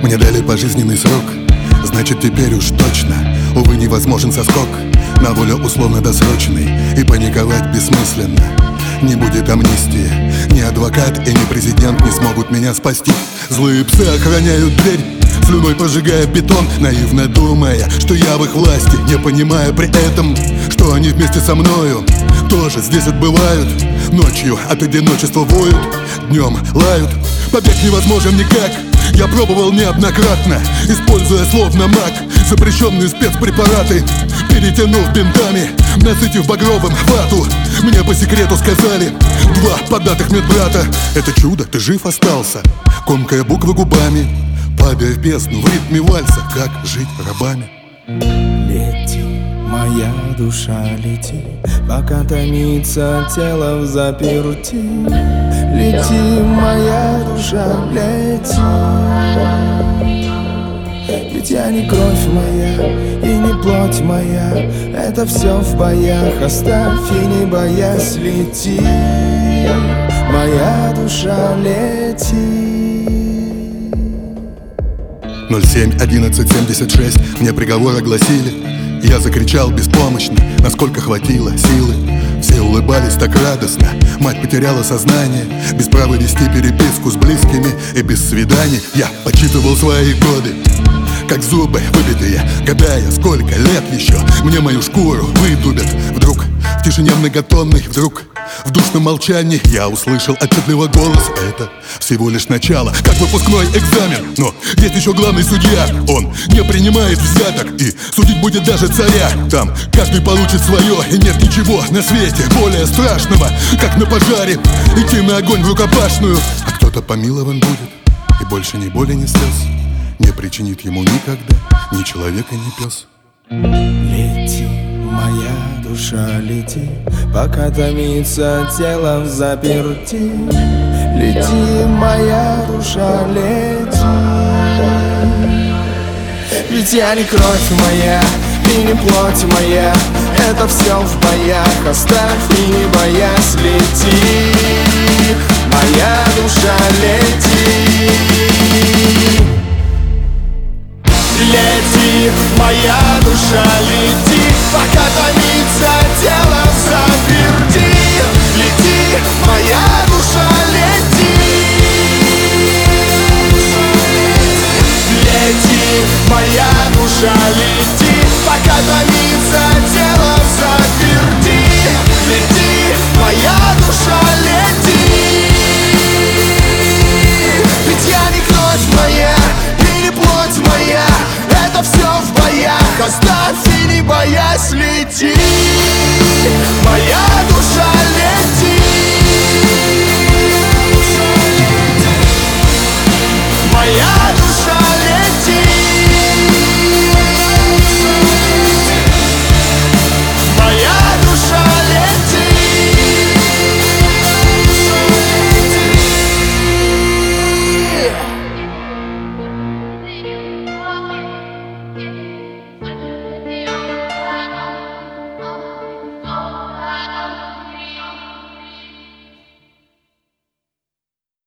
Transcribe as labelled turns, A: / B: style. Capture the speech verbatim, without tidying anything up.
A: Мне дали пожизненный срок, значит теперь уж точно, увы, невозможен соскок на волю условно-досрочный, и паниковать бессмысленно. Не будет амнистии, ни адвокат и ни президент не смогут меня спасти. Злые псы охраняют дверь, слюной пожигая бетон, наивно думая, что я в их власти, не понимая при этом, что они вместе со мною тоже здесь отбывают. Ночью от одиночества воют, днем лают. Побег невозможен никак, я пробовал неоднократно, используя словно маг запрещенные спецпрепараты, перетянув бинтами, насытив багровым вату. Мне по секрету сказали два податых медбрата: это чудо, ты жив остался, комкая буквы губами, падая в бездну в ритме вальса, как жить рабами.
B: Лети, моя душа, лети, пока томится тело в заперти. Лети, моя душа, лети. Ведь я не кровь моя и не плоть моя, это все в боях, оставь и не боясь, лети. Моя душа, лети.
A: ноль семь одиннадцать семьдесят шесть мне приговор огласили. Я закричал беспомощно, насколько хватило силы. Все улыбались так радостно, мать потеряла сознание, без права вести переписку с близкими и без свиданий. Я подсчитывал свои годы, как зубы выбитые, гадая, сколько лет еще мне мою шкуру выдубят. Вдруг в тишине многотонной, вдруг в душном молчании я услышал отчетливо голос: это всего лишь начало, как выпускной экзамен. Но есть еще главный судья, он не принимает взяток, и судить будет даже царя. Там каждый получит свое, и нет ничего на свете более страшного, как на пожаре идти на огонь в рукопашную. А кто-то помилован будет, и больше ни боли, ни слез не причинит ему никогда ни человека, ни пес.
B: Лети, моя душа, лети, пока томится тело в заперти. Лети, моя душа, лети. Ведь я не кровь моя и не плоть моя, это все в боях, оставь и не боясь, лети. Моя душа, лети. Лети, моя душа, лети, пока томится тело в заперти. Лети, моя душа, лети. Лети, моя душа, лети, пока томится тело в заперти. Лети, моя душа, лети.